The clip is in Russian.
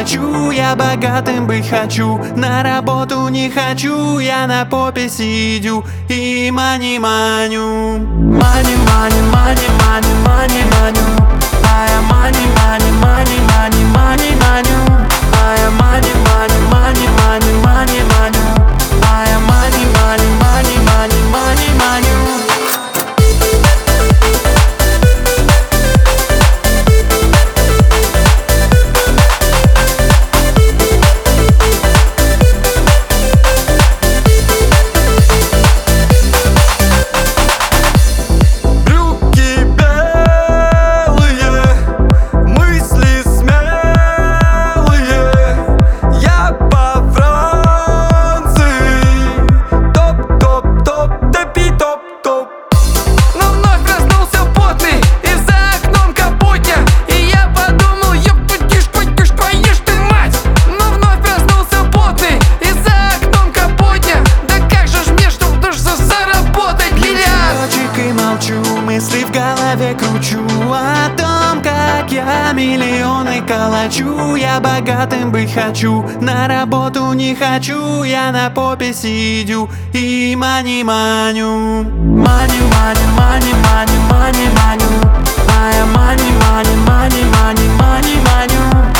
калачу. Я богатым быть хочу, на работу не хочу. Я на попе сидю и мани маню. Мани, мани, мани, мани, мани, маню. Ая мани, мани, мани, мани, мани, маню. Ая мани, мани, мани, мани, мани, маню. Ая мани, мани, мани, мани, мани, маню. Мысли в голове кручу о том, как я миллионы калачу. Я богатым быть хочу, на работу не хочу. Я на попе сидю и мани маню. Мани, мани, мани, мани, мани, маню. Ая мани, мани, мани, мани, мани, маню.